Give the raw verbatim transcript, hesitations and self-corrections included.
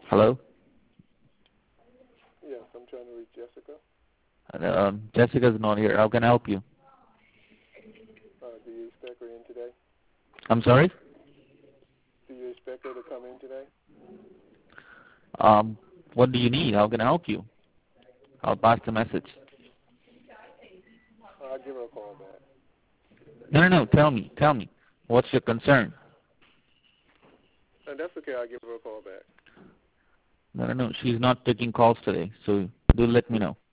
Hello? Yes, I'm trying to reach Jessica. Uh, Um, Jessica's not here. How can I help you? Uh, do you expect her in today? I'm sorry? Do you expect her to come in today? Um, what do you need? How can I help you? I'll pass the message. Uh, I'll give her a call back. No, no, no. Tell me. Tell me. What's your concern? Uh, that's okay. I'll give her a call back. No, no, no. She's not taking calls today, so do let me know.